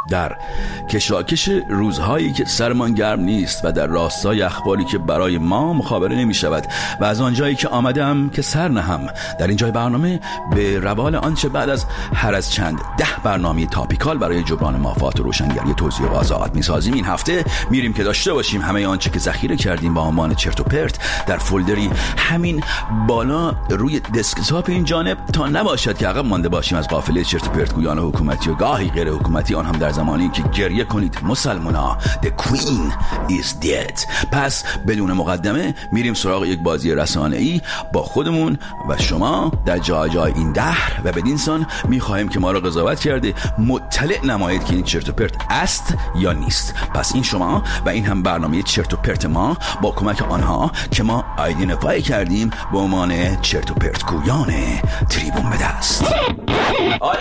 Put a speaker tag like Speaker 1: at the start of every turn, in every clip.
Speaker 1: در کشاکش روزهایی که سرمان گرم نیست و در راستای اخباری که برای ما مخابره نمی شود و از آنجایی که آمدم که سر نهم در این جای برنامه به روال آنچه بعد از هر از چند 10 برنامه تاپیکال برای جبران مافات و روشنگری توزیع و وضاحت میسازیم، این هفته میریم که داشته باشیم همه آنچه که ذخیره کردیم با عنوان چرت و پرت در فولدری همین بالا روی دسکتاپ این جانب، تا نباشد که عقب مانده باشیم از قافله چرت و پرت گویان حکومتی و گاهی غیر حکومتی، آن هم در زمانی که گریه کنید مسلمانا The Queen is dead. پس بدون مقدمه میریم سراغ یک بازی رسانه‌ای با خودمون و شما در جای جای این دهر و بدین سان میخواهیم که ما را قضاوت کرده مطلع نمایید که این چرت و پرت است یا نیست. پس این شما و این هم برنامه چرت و پرت ما با کمک آنها که ما آیدنتیفای کردیم به عنوان چرت و پرت گویان تریبون به دست.
Speaker 2: آره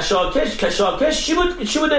Speaker 2: کشاکش چی بوده؟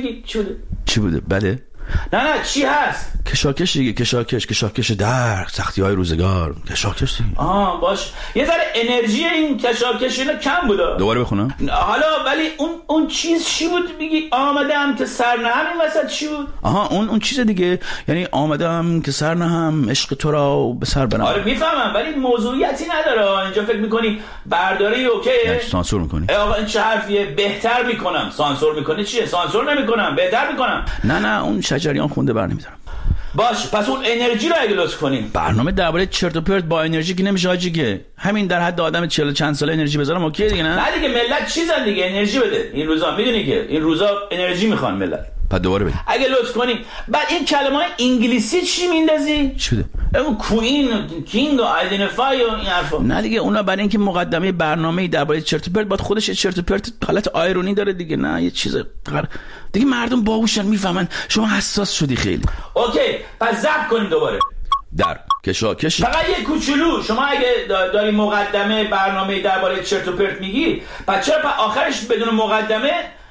Speaker 2: چی بوده؟
Speaker 1: بله
Speaker 2: نه چی هست؟
Speaker 1: کشاکش دیگه، کشاکش در سختی های روزگار، کشاکش دیگه.
Speaker 2: باش یه ذره انرژی این کشاکش اینا کم بوده.
Speaker 1: دوباره بخونم
Speaker 2: حالا ولی اون چیز چی بود میگی؟ آمدم که سر نهم، این وسط چی بود؟
Speaker 1: اون چیز دیگه، یعنی آمدم که سر نهم عشق تو را به سر برم.
Speaker 2: آره میفهمم ولی موضوعیتی نداره. اینجا فکر میکنی برداری اوکیه؟
Speaker 1: سانسور میکنی؟
Speaker 2: آقا این چه حرفیه؟ بهتر میکنم. سانسور میکنی چیه؟ سانسور نمیکنم، بهتر میکنم.
Speaker 1: نه اون شجریان خونده بر نمیدارم.
Speaker 2: باش پس اون انرژی رو اگه لطف کنیم.
Speaker 1: برنامه درباره چرت و پرت با انرژی که نمیشه حاجی، که همین در حد آدم 40 چند ساله انرژی بذارم اوکی دیگه. نه
Speaker 2: دیگه ملت چیزن دیگه، انرژی بده. این روزا میدونی که این روزا انرژی میخوان ملت.
Speaker 1: بعد دوباره بگی
Speaker 2: اگه لطف کنیم. بعد این کلمه‌های انگلیسی چی میندازی؟
Speaker 1: چی بده؟
Speaker 2: اون کوین کینگ و آیدنتیفای و این حرفا.
Speaker 1: نه دیگه اونا برای اینکه مقدمه برنامه‌ای درباره چرت و پرت بعد خودش چرت و پرت حالت آیرونی داره دیگه. نه یه چیز دیگه مردم باهوشن میفهمن، شما حساس شدی خیلی.
Speaker 2: اوکی پس ضبط کنیم دوباره.
Speaker 1: در کشاکش
Speaker 2: فقط یه کوچولو، شما اگه داری مقدمه برنامه درباره چرت و پرت میگی، پس چرا آخرش بدون مقدمه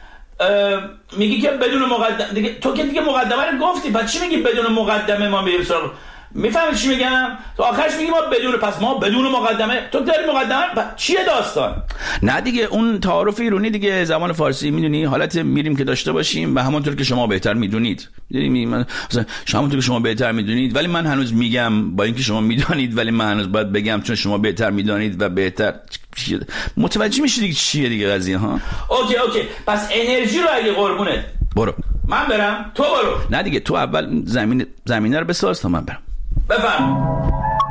Speaker 2: میگی که بدون مقدمه دیگه؟ تو که دیگه مقدمه رو گفتی، پس چی میگی بدون مقدمه ما میریم سراغ؟ میفهمی چی میگم؟ تو آخرش میگی ما بدون، پس ما بدون مقدمه، تو داری مقدمه چیه داستان؟
Speaker 1: نه دیگه اون تعارف ایرانی دیگه، زبان فارسی میدونی حالت میریم که داشته باشیم و همونطور که شما بهتر میدونید. میدونی من مثلا همونطور که شما بهتر میدونید، ولی من هنوز میگم با اینکه شما میدونید، ولی من هنوز باید بگم چون شما بهتر میدونید و بهتر متوجه میشید دیگه چیه دیگه قضیه ها.
Speaker 2: اوکی پس انرژی رو اگه قربونت
Speaker 1: برو.
Speaker 2: من برم تو برو.
Speaker 1: نه دیگه تو اول زمینه رو بساز تا من برم.
Speaker 2: بفرم.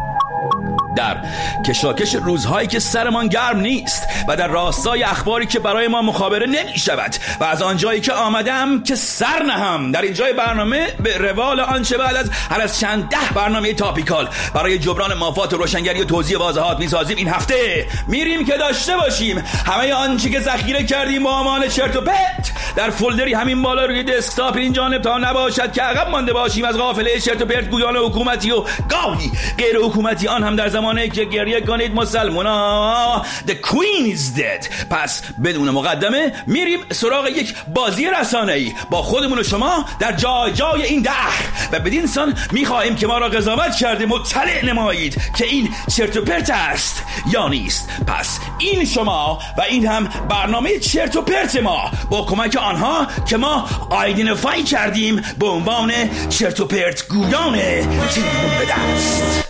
Speaker 1: در کشاکش روزهایی که سرمان گرم نیست و در راستای اخباری که برای ما مخابره نمی شود و از آنجایی که آمدم که سر نهم در این جای برنامه به روال آنچه بعد از هر از چند 10 برنامه تاپیکال برای جبران مافات و روشنگری و توزیع واضحات میسازیم، این هفته میریم که داشته باشیم همه آنچه که ذخیره کردیم با عنوان چرت و پرت در فولدری همین بالا روی دسکتاپ این جانب، تا نباشد که عقب مانده باشیم از قافله چرت و پرت گویان حکومتی و گاهی غیر حکومتی، آن هم در زمانی که گریه کنید مسلمانا The Queen is dead. پس بدون مقدمه میریم سراغ یک بازی رسانه‌ای با خودمون و شما در جای جای این دهر و بدین سان میخواهیم که ما را قضاوت کرده مطلع نمایید که این چرت و پرت است یا نیست. پس این شما و این هم برنامه چرت و پرت ما با کمک آنها که ما آیدنتیفای کردیم به عنوان چرت و پرت گویان تریبون به دست.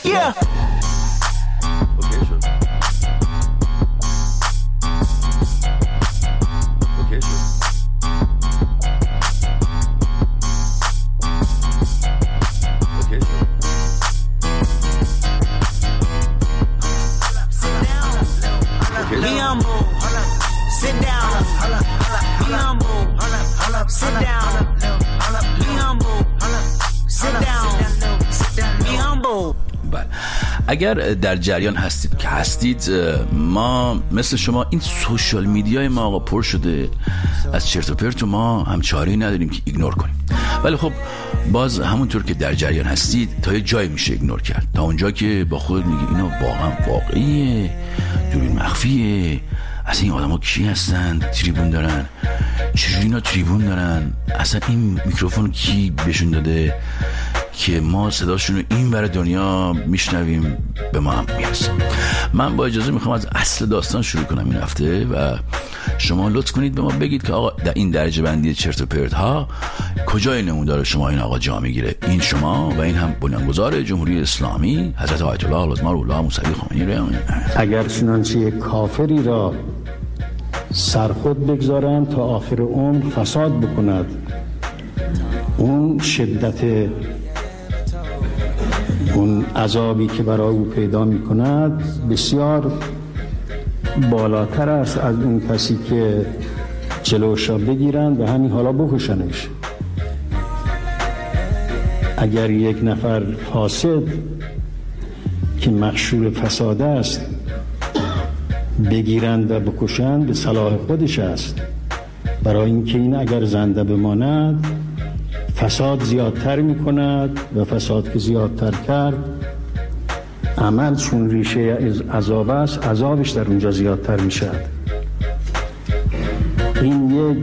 Speaker 1: اگر در جریان هستید که هستید، ما مثل شما این سوشال میدیای ما آقا پر شده از چرت و پرت و ما هم چاره‌ای نداریم که ایگنور کنیم. ولی خب باز همونطور که در جریان هستید تا یه جایی میشه ایگنور کرد، تا اونجا که با خود میگی اینا واقعا واقعیه، دورین مخفیه، اصلا این آدم ها کی هستن تریبون دارن، چجوری اینا تریبون دارن، اصلا این میکروفون کی بهشون داده که ما صداشون رو این بر دنیا میشنویم به ما هم میرسه. من با اجازه میخوام از اصل داستان شروع کنم این هفته و شما لطف کنید به ما بگید که آقا در این درجه بندی چرت و پرت ها کجای نمودار شما این آقا جا میگیره؟ این شما و این هم بنیانگذار جمهوری اسلامی حضرت آیت الله العظما موسوی خمینی.
Speaker 3: اگر چنانچه یک کافری را سرخود بگذارند تا آخر عمر فساد بکند، اون شدت اون عذابی که برای او پیدا می کند بسیار بالاتر است از اون کسی که جلوش را بگیرند و همین حالا بکشنش. اگر یک نفر فاسد که مشهور فساد است بگیرند و بکشند، به صلاح خودش است، برای اینکه این اگر زنده بماند فساد زیادتر می کند و فساد که زیادتر کرد، عمل چون ریشه عذاب است، عذابش در اونجا زیادتر می شد. این یک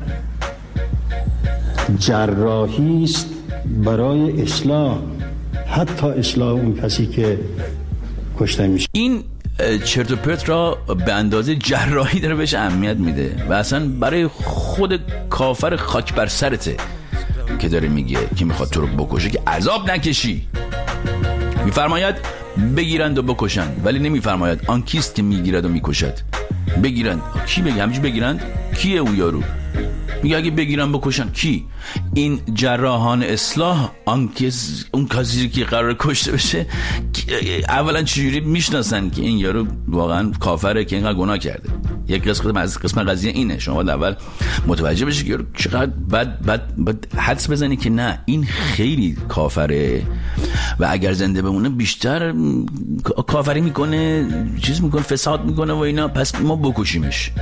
Speaker 3: جراحی است برای اصلاح، حتی اصلاح اون کسی که کشته میشه.
Speaker 1: این چرت و پرت را به اندازه جراحی داره بهش اهمیت میده و اصلا برای خود کافر خاک بر سرته که داره میگه که میخواد تو رو بکشه که عذاب نکشی. میفرماید بگیرند و بکشند، ولی نمیفرماید آن کیست که میگیرد و میکشد. بگیرند کی؟ بگی همینجوری بگیرند کیه اون یارو؟ میگه اگه بگیرن بکشن کی؟ این جراحان اصلاح اون کسی که قرار کشته بشه اولا چجوری میشناسن که این یارو واقعا کافره که اینقدر گناه کرده؟ یک قسم قضیه اینه، شما اول متوجه بشی که چقدر بد حدس بزنی که نه این خیلی کافره و اگر زنده بمونه بیشتر کافری میکنه، چیز میکنه، فساد میکنه و اینا، پس ما بکشیمش.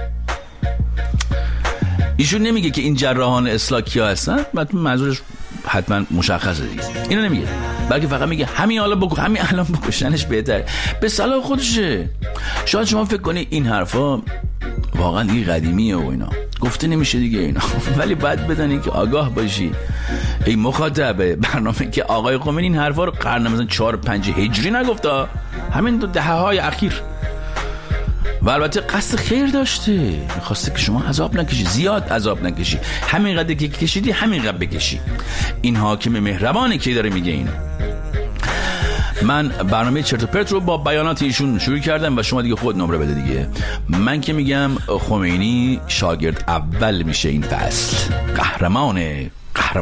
Speaker 1: ایشون نمیگه که این جراحان اصلاح کیا هستن، منظورش حتما مشخصه دیگه، اینو نمیگه، بلکه فقط میگه همین الان بکشنش بهتره، به صلاح خودشه. شاید شما فکر کنی این حرفا واقعا این قدیمیه و اینا گفته نمیشه دیگه اینا، ولی باید بدانی که آگاه باشی ای مخاطب برنامه که آقای خمینی این حرفا رو قرن مثلا 4-5 هجری نگفته، همین دو دهه‌های اخیر، و البته قصد خیر داشته، می‌خواسته که شما عذاب نکشی، زیاد عذاب نکشی، همین قدر که کشیدی همین قدر بکشی. این حاکم مهربانه که داره میگه اینو. من برنامه چرت و پرت رو با بیانات ایشون شروع کردم و شما دیگه خود نمره بده دیگه. من که میگم خمینی شاگرد اول میشه این فصل، قهرمانم.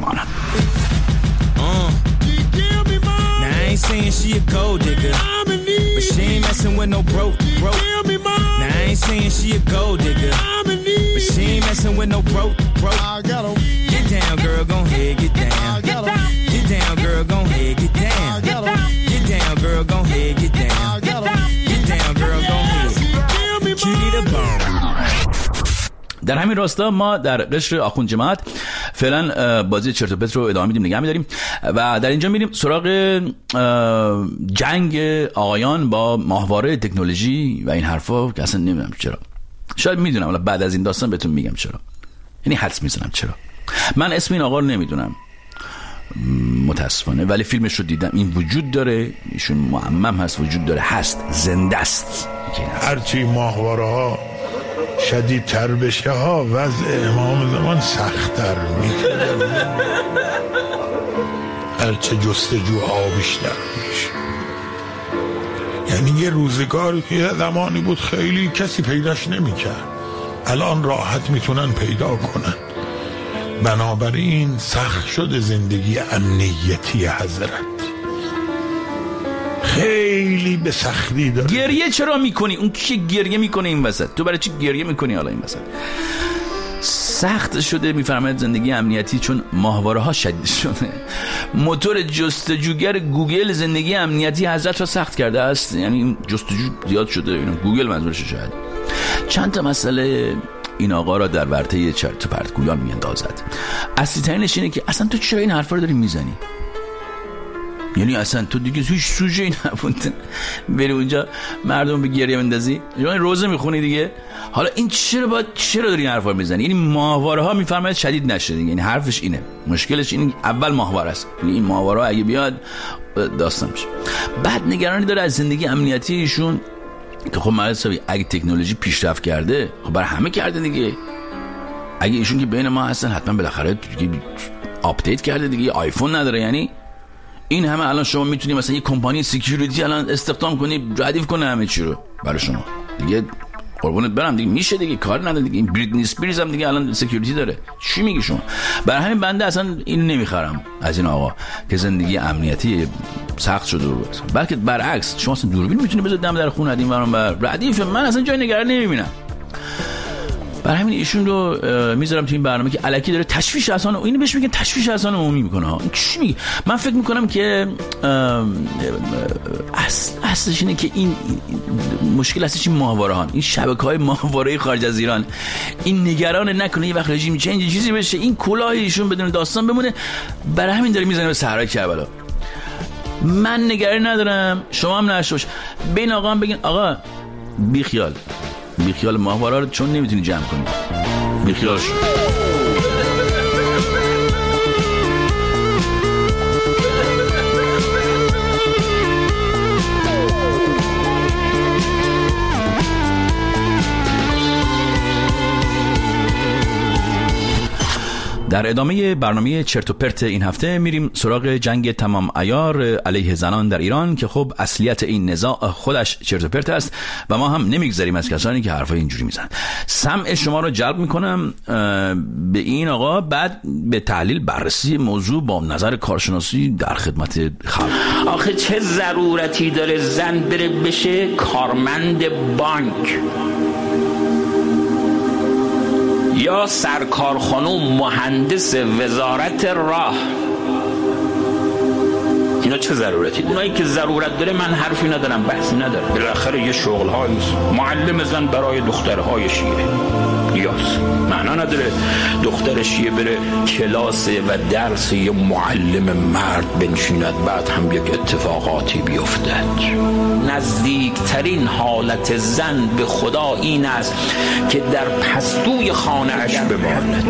Speaker 4: I ain't saying she a gold digger, but she ain't messing with no broke. Now I ain't saying she a gold digger, but she ain't messing with no broke. Get down, girl, gon' head, get down. Get down, girl, gon' head, get down. Get down, girl, gon' head, get down. Get down, girl, gon' head. Cutie the bomb.
Speaker 1: در همین راستا ما در قشر آخوند جماعت فعلا بازی چرت و پرت رو ادامه میدیم، نگه می‌داریم و در اینجا میریم سراغ جنگ آقایان با ماهواره تکنولوژی و این حرفا که اصلا نمیدونم چرا. شاید میدونم، ولی بعد از این داستان بهتون میگم چرا. یعنی حدس میزنم چرا. من اسم این آقا رو نمیدونم متاسفانه، ولی فیلمش رو دیدم، این وجود داره، ایشون معمم هست، وجود داره، هست، زنده است.
Speaker 5: هرچی ماهواره ها شدیدتر بشه ها وضع امام زمان سخت‌تر میشه، هرچه جستجوها بیشتر میشه. یعنی یه روزگار یه زمانی بود خیلی کسی پیداش نمیکرد، الان راحت میتونن پیدا کنن. بنابراین سخت شده زندگی امنیتی حضرت، خیلی به سختی داره.
Speaker 1: گریه چرا میکنی؟ اون کی گریه میکنه این وسط؟ تو برای چی گریه میکنی حالا این وسط؟ سخت شده میفرماید زندگی امنیتی چون ماهواره ها شدید شده. موتور جستجوگر گوگل زندگی امنیتی حضرت را سخت کرده است، یعنی جستجو زیاد شده، اینو گوگل منظورشه. شاید چند تا مسئله این آقا را در ورطه چرت و پرت گویان میاندازد. اصلی ترینش اینه که اصلا تو چرا این حرفا رو داری میزنی؟ یعنی اصلا تو دیگه هیچ سوژه‌ای نبوده بری اونجا مردم به گریه بندازی، یعنی روزه میخونی دیگه. حالا این چرا داری این حرفا رو میزنی؟ یعنی ماهواره ها میفرماید شدید نشه دیگه، یعنی حرفش اینه، مشکلش اینه اول ماهواره است، یعنی این ماهواره ها اگه بیاد داستان میشه. بعد نگرانی داره از زندگی امنیتی ایشون که خب مالسوی اگه تکنولوژی پیشرفت کرده خب برای همه کرده دیگه. اگه ایشون که بین ما هستن حتما بالاخره آپدیت کرده دیگه. آیفون نداره یعنی این همه الان شما میتونی مثلا یه کمپانی سکیوریتی الان استخدام کنی ردیف کنه همه چی رو برای شما دیگه. قربونت برم دیگه میشه دیگه، کار نداره دیگه. این بریتنی اسپیرز هم دیگه الان سکیوریتی داره. چی میگی شما؟ برای همین بنده اصلا اینو نمیخرم از این آقا که زندگی امنیتی سخت شده بود. بلکه برعکس شما اصلا دوربین میتونی بذاری دم در خونه ادیم برام بر ردیف. من اصلا جای نگران نمیبینم. برای همین ایشون رو میذارم تو این برنامه که الکی داره تشویش اذهان، اینو بهش میگن تشویش اذهان عمومی میکنه. این چی میگه؟ من فکر میکنم که اصلش اینه که این مشکل اصلش این ماهواره ها، این شبکه‌های ماهواره‌ای خارج از ایران، این نگران نکنه یه وقت رژیم چنج چیزی بشه، این کلاه ایشون بدون داستان بمونه. برای همین داره میزنه به صحرای کربلا. من نگرانی ندارم، شما هم نشوش. بین آقا هم بگین آقا بیخیال ماهواره رو چون نمیتونی جمع کنی، بیخیال شو. در ادامه برنامه چرت و پرت این هفته میریم سراغ جنگ تمام عیار علیه زنان در ایران که خب اصلیت این نزاع خودش چرت و پرت است و ما هم نمیگذاریم از کسانی که حرفای اینجوری میزنن. سمع شما رو جلب میکنم به این آقا، بعد به تحلیل بررسی موضوع با نظر کارشناسی در خدمت خلق.
Speaker 2: آخه چه ضرورتی داره زن بره بشه کارمند بانک یا سرکار خانم مهندس وزارت راه؟ اینا چه ضرورتی داره؟ اونایی که ضرورت داره من حرفی ندارم، بحثی ندارم. بالاخره یه شغل هاییست. معلم زن برای دخترهای شیعه یاس معنا نداره دختر شیعه بره کلاس و درس یه معلم مرد بنشیند بعد هم یک اتفاقاتی بیفتد. نزدیکترین حالت زن به خدا این است که در پستوی خانه اش بماند.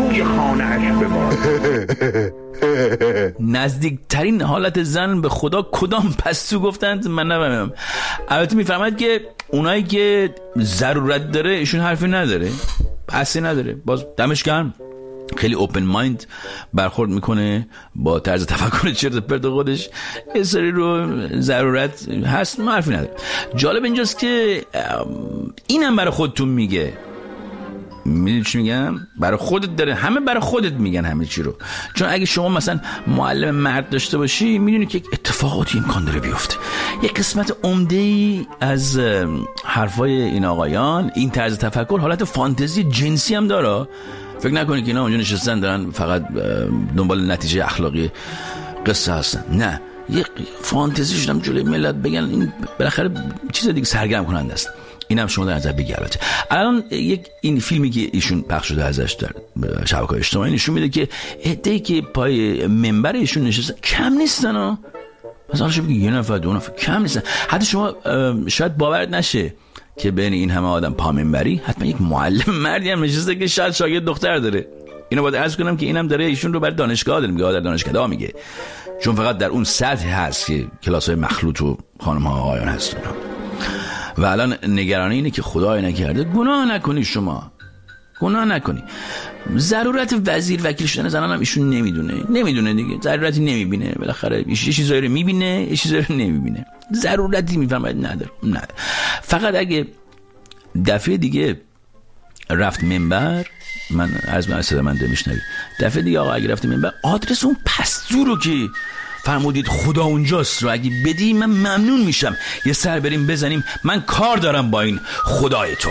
Speaker 1: نزدیکترین حالت زن به خدا کدام پستو گفتند؟ من نفهمیدم. البته میفهمد که اونایی که ضرورت داره ایشون حرفی نداره، بحثی نداره، باز دمش گرم، خیلی اوپن مایند برخورد میکنه با طرز تفکر چرت و پرت خودش. یه سری رو ضرورت هست، ما حرفی نداره. جالب اینجاست که اینم برای خودتون میگه. میدونی چی میگم؟ برای خودت داره، همه برای خودت میگن همه چی رو. چون اگه شما مثلا معلم مرد داشته باشی میدونی که اتفاقاتی امکان داره بیفته. یک قسمت عمده‌ای از حرفای این آقایان، این طرز تفکر حالت فانتزی جنسی هم داره. فکر نکنید که اینا اونجا نشستن دارن فقط دنبال نتیجه اخلاقی قصه هستن. نه، یک فانتزی شدم جلوی ملت بگن این بالاخره چیز دیگه سرگرم کننده است. اینم شما در نظر بگیر. البته الان این فیلمی که ایشون پخش شده ازش در شبکه‌های اجتماعی نشون میده که عده‌ای که پای منبر ایشون نشستن کم نیستن ها. مثلا شما بگید یه نفر دو نفر کم نیستن. حتی شما شاید باورت نشه که بین این همه آدم پا منبری حتما یک معلم مردی هم نشسته که شاید شاگرد دختر داره. اینو باید عرض کنم که اینم داره ایشون رو برای دانشگاه داره میگه، در دانشکده میگه، چون فقط در اون سطح هست که کلاس‌های مخلوط و خانم‌ها و آقایان هستن. و الان نگرانی اینه که خدای نکرده گناه نکنی، شما گناه نکنی. ضرورت وزیر وکیل شدن زنان هم ایشون نمیدونه دیگه، ضرورتی نمیبینه. بالاخره یه چیزایی رو میبینه، یه چیزایی رو نمیبینه. ضرورتی میفهمه نداره. فقط اگه دفعه دیگه رفت منبر، من از صدا من میشنوی، دفعه دیگه آقا اگه رفت منبر آدرس اون پستو رو که فرمودید خدا اونجاست رو اگه بدی من ممنون میشم. یه سر بریم بزنیم، من کار دارم با این خدای تو.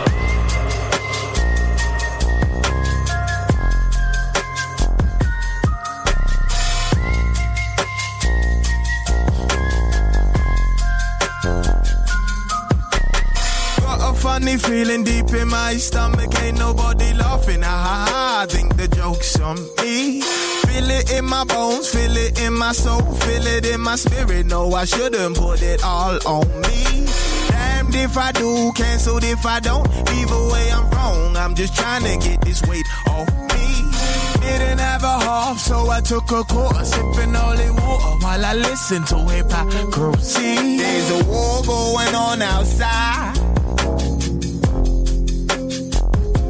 Speaker 4: Funny feeling deep in my stomach, ain't nobody laughing. I think the joke's on me. Feel it in my bones, feel it in my soul, feel it in my spirit. No, I shouldn't put it all on me. Damned if I do, cancelled if I don't. Either way I'm wrong, I'm just trying to get this weight off me. Didn't have a half, so I took a quarter, sipping holy water while I listen to hypocrisy. There's a war going on outside.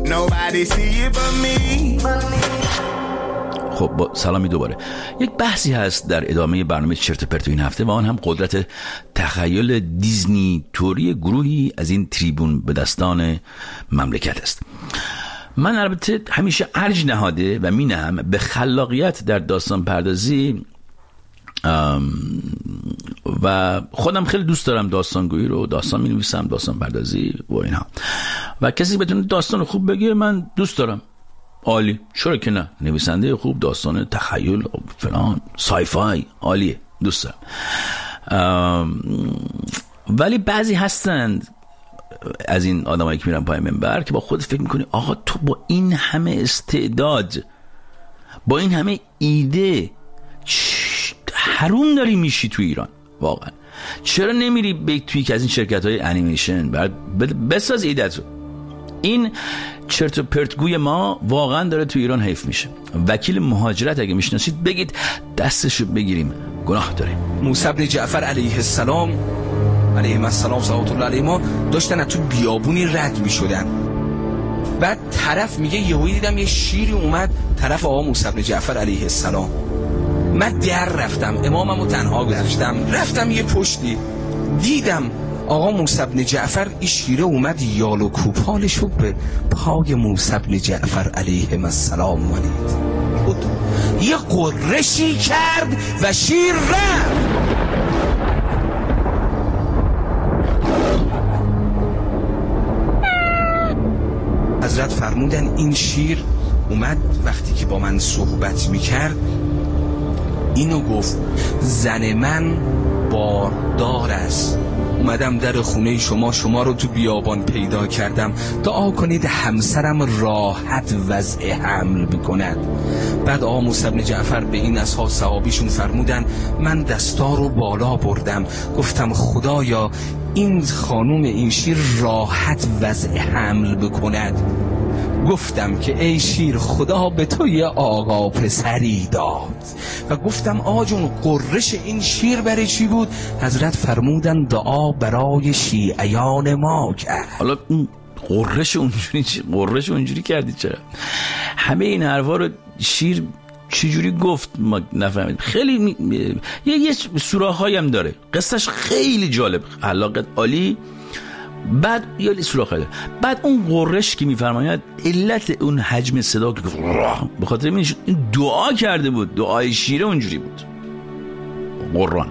Speaker 4: Nobody see it but me.
Speaker 1: خب با سلامی دوباره. یک بحثی هست در ادامه برنامه چرت و پرت این هفته و آن هم قدرت تخیل دیزنی توری گروهی از این تریبون به دستان مملکت است. من البته همیشه ارج نهاده و مینم به خلاقیت در داستان پردازی و خودم خیلی دوست دارم داستانگویی رو، داستان می نویسم، داستان پردازی و اینها، و کسی بتونه داستان خوب بگه من دوست دارم، عالی، چرا که نه، نویسنده خوب، داستان تخیل فلان سای فای عالیه، دوست دارم. ولی بعضی هستند از این آدمایی که میرن پای منبر که با خود فکر میکنی آقا تو با این همه استعداد، با این همه ایده حروم داری میشی تو ایران، واقعا چرا نمیری توی که از این شرکت های انیمیشن بساز ایده تو؟ این چرت و پرتگوی ما واقعا داره تو ایران حیف میشه. وکیل مهاجرت اگه میشناسید بگید دستشو بگیریم، گناه داره.
Speaker 6: موسی بن جعفر علیه السلام علیه السلام صلوات الله علیه ما داشتن از تو بیابونی رد میشدن، بعد طرف میگه یهویی دیدم یه شیری اومد طرف آقا موسی بن جعفر علیه السلام، من در رفتم، اماممو تنها گذاشتم، رفتم یه پشتی دیدم آقا موسی بن جعفر این شیره اومد یال و کوپالشو به پای موسی بن جعفر علیه السلام مالید، یه قرشی کرد و شیر رفت. حضرت فرمودن این شیر اومد وقتی که با من صحبت میکرد اینو گفت زن من باردار است، اومدم در خونه شما رو تو بیابان پیدا کردم، دعا کنید همسرم راحت وضع حمل بکند. بعد آقا موسی بن جعفر به این اصحاب صحابیشون فرمودن من دستا رو بالا بردم، گفتم خدایا این خانوم این شیر راحت وضع حمل بکند. گفتم که ای شیر خدا به تو یه آقا پسری داد و گفتم آجون قررش این شیر برای چی بود؟ حضرت فرمودن دعا برای شیعیان ما کرد. حالا
Speaker 1: قررش اونجوری کردی چرا؟ همه این حرفا رو شیر چجوری گفت ما نفهمید. خیلی یه سوراخ‌هایی هم داره، قصهش خیلی جالب، علاقت عالی. بعد یا سوراخ‌ها، بعد اون قررش که میفرماید علت اون حجم صدا که به خاطر این دعا کرده بود، دعای شیره اونجوری بود. قرآن.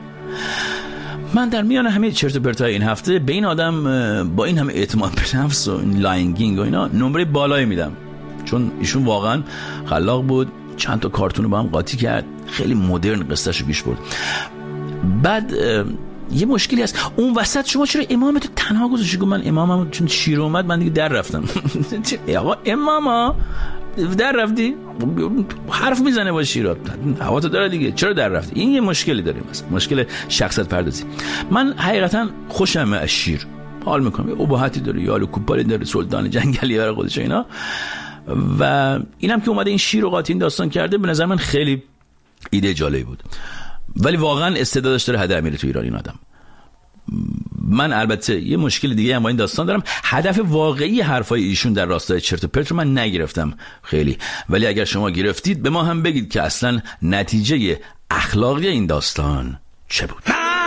Speaker 1: من در میان همه چرت و پرتای این هفته به این آدم با این همه اعتماد به نفس و این لاینگینگ و اینا نمره بالایی میدم، چون ایشون واقعا خلاق بود، چند تا کارتون رو با هم قاطی کرد، خیلی مدرن قصهشو پیش برد. بعد یه مشکلی هست اون وسط، شما چرا امامتو تنها گذاشتی؟ گفت من امامم چون شیر اومد من دیگه در رفتم. آقا اماما در رفتی؟ حرف میزنه با شیرات، هوا تو داره دیگه، چرا در رفتی؟ این یه مشکلی داریم، مثلا مشکل شخصیت پردازی. من حقیقتا خوشم از شیر، حال میکنم، یه اباحتی داره، یالو کوپالی داره، سلطان جنگلی برای خودش اینا. و اینم که اومده این شیر و قاطی این داستان کرده، به نظر من خیلی ایده جالبی بود، ولی واقعا استعدادش داره هدر میره تو ایران این آدم. من البته یه مشکل دیگه هم با این داستان دارم، هدف واقعی حرفای ایشون در راستای چرت و پرت رو من نگرفتم خیلی، ولی اگر شما گرفتید به ما هم بگید که اصلا نتیجه اخلاقی این داستان چه بود.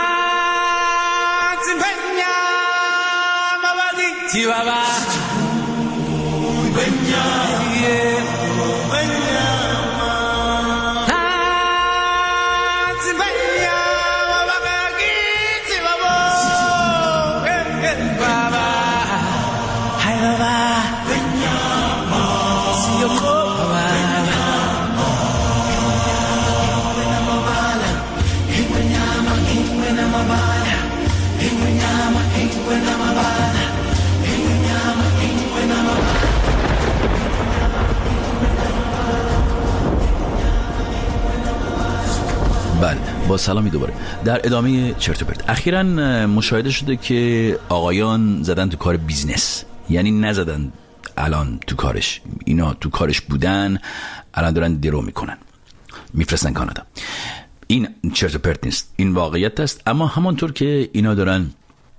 Speaker 1: بله، با سلامی دوباره در ادامه چرت و پرت. اخیراً مشاهده شده که آقایان زدن تو کار بیزنس، یعنی نزدن الان تو کارش، اینا تو کارش بودن، الان دارن درو میکنن، میفرستن کانادا. این چرت و پرت نیست، این واقعیت است. اما همانطور که اینا دارن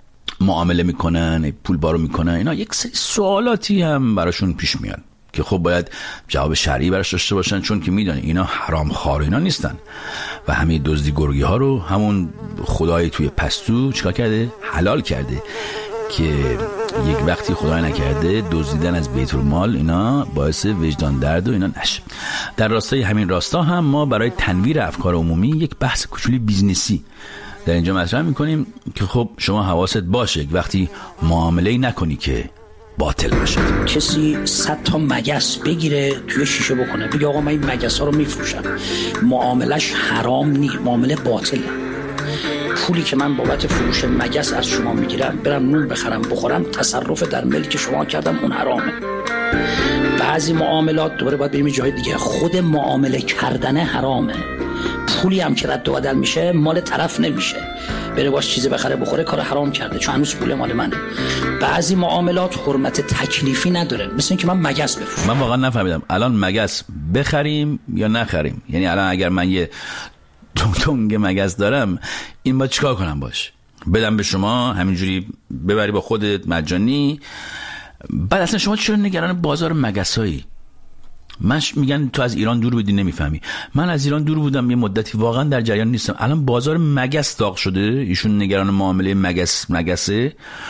Speaker 1: معامله میکنن، پول بارو میکنن، اینا یک سری سوالاتی هم براشون پیش میاد که خب باید جواب شرعی براش داشته باشن، چون که میدونی اینا حرام خوار اینا نیستن و همه دزدی گرگی ها رو همون خدای توی پستو چیکار کرده؟ حلال کرده که یک وقتی خدای نکرده دزدیدن از بیت المال اینا باعث وجدان درد و اینا نشه. در راستای همین راستا هم ما برای تنویر افکار عمومی یک بحث کوچولی بیزنسی در اینجا مطرح میکنیم که خب شما حواست باشه یک وقتی معامله‌ای نکنی که باطل باشه.
Speaker 7: کسی 100 تا مگس بگیره توی شیشه بکنه بگه آقا من این مگس ها رو میفروشم، معاملش حرام نیست، معامله باطله. پولی که من بابت فروش مگس از شما میگیرم برم نون بخرم بخورم، تصرف در ملک شما کردم، اون حرامه. بعضی معاملات دوباره باید بریم جای دیگه، خود معامله کردن حرامه. پولی هم که رد و بدل میشه مال طرف نمیشه، بره باش چیزی بخره بخوره، کار حرام کرده چون هنوز پول مال منه. بعضی معاملات حرمت تکلیفی نداره، مثل اینکه من مگس بفروشم.
Speaker 1: من واقعا نفهمیدم الان مگس بخریم یا نخریم؟ یعنی الان اگر من یه تونگ مگس دارم این باید چیکار کنم باش؟ بدم به شما همینجوری ببری با خودت مجانی؟ بعد اصلا شما چرا نگران بازار مگسایی؟ من میگن تو از ایران دور بودی نمیفهمی. من از ایران دور بودم یه مدتی، واقعا در جریان نیستم. الان بازار مگس داغ شده، ایشون نگران معامله مگسه.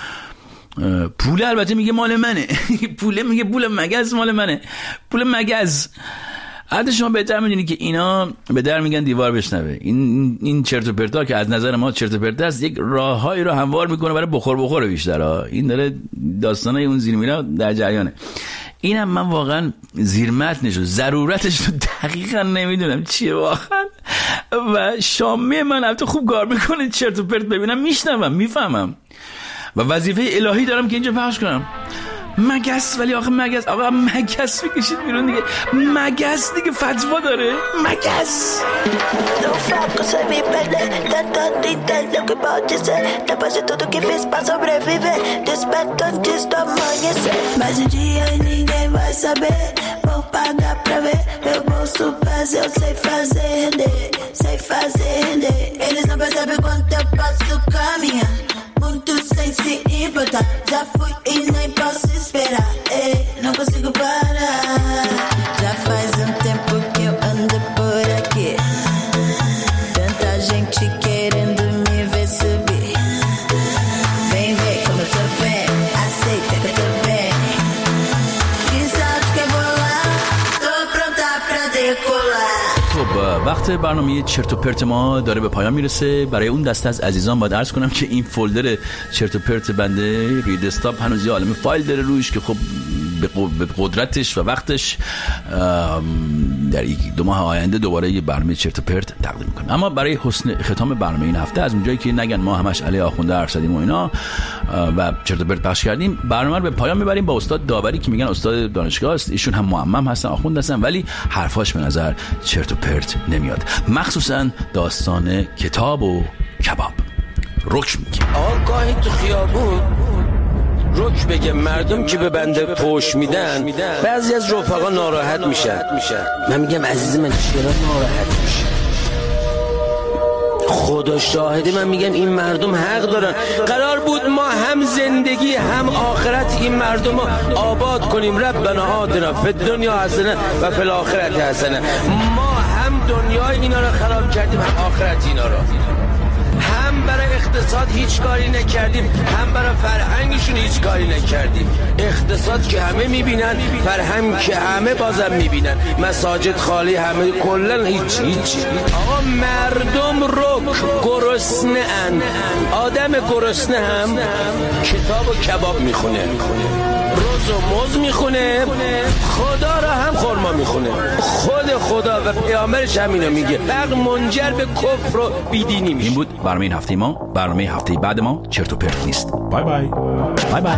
Speaker 1: پول البته میگه مال منه پول میگه پول مگس مال منه، پول مگس. البته شما بهتر میدونی که اینا به در میگن دیوار بشنوه. این چرت و پرتا که از نظر ما چرت و پرت است، یک راههایی رو هموار میکنه برای بخور بیشتر. این داره داستانای اون زیر میره در جریانه. اینم من واقعا زیر متنش و ضرورتش رو دقیقا نمیدونم چیه واقعا، و شامه من البته خوب کار میکنه چرت و پرت ببینم میشنوم میفهمم و وظیفه الهی دارم که اینجا پخش کنم. مگس، ولی آقا مگس بکشید بیرون دیگه. مگس دیگه فتوا داره. مگس
Speaker 8: muito sem se importar. Já fui e nem posso esperar. Não consigo parar. Já faz tempo que eu ando por aqui. Tanta gente querendo me ver subir. Vem ver como eu tô bem. Aceita que eu tô bem. Que sabe que eu vou lá. Tô pronta pra decolar.
Speaker 1: وقت برنامه چرت و پرت ما داره به پایان میرسه. برای اون دسته از عزیزان باید عرض کنم که این فولدر چرت و پرت بنده رید استاپ هنوز یه عالم فایل داره روش که خب به قدرتش و وقتش در دو ماه آینده دوباره یه برنامه چرت و پرت تقدیم میکنم. اما برای حسن ختام برنامه این هفته، از اونجایی که نگن ما همش علی آخونده حرف زدیم و اینا و چرت و پرت پخش کردیم، برنامه رو به پایان میبریم با استاد داوری که میگن استاد دانشگاه است. ایشون هم معمم هستن، آخوند هستن، ولی حرفاش به نظر چرت و پرت نمیاد، مخصوصا داستان کتاب و کباب. رک میگه
Speaker 9: آگاهی تو خیابون رک بگه مردم که به بنده پوش میدن، بعضی از رفقا ناراحت میشن. من میگم عزیز من چرا ناراحت میشه؟ خدا شاهده، من میگم این مردم حق دارن. قرار بود ما هم زندگی هم آخرت این مردم رو آباد کنیم. ربنا آتنا فی الدنیا حسنه و فی الاخرة حسنه. ما هم دنیای اینا رو خراب کردیم هم آخرت اینا رو. هم برای اقتصاد هیچ کاری نکردیم، هم برای فرهنگشون هیچ کاری نکردیم. اقتصاد که همه میبینن، فرهنگ که همه بازم میبینن، مساجد خالی، همه کلن هیچ. آقا مردم رو گرسنه ان. آدم گرسنه هم کتاب و کباب میخونه، روز و موز میخونه، خدا را هم خورما میخونه. خود خدا و پیامبرش همینو میگه. حق منجر به کفر و بیدینی میشه.
Speaker 1: این بود برنامه این هفته ما. برنامه هفته بعد ما چرت و پرت نیست. بای بای. بای بای.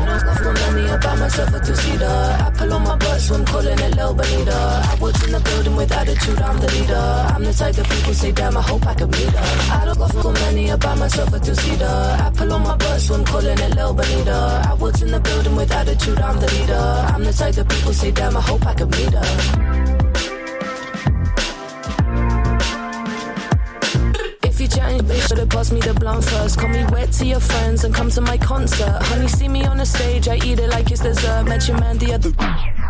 Speaker 8: I'm the leader. I'm the type that people say, damn, I hope I could meet her. If you
Speaker 10: chatting, bitch, but pass me the blunt first. Call me wet to your friends and come to my concert. Honey, see me on the stage, I eat it like it's dessert. Met your man the other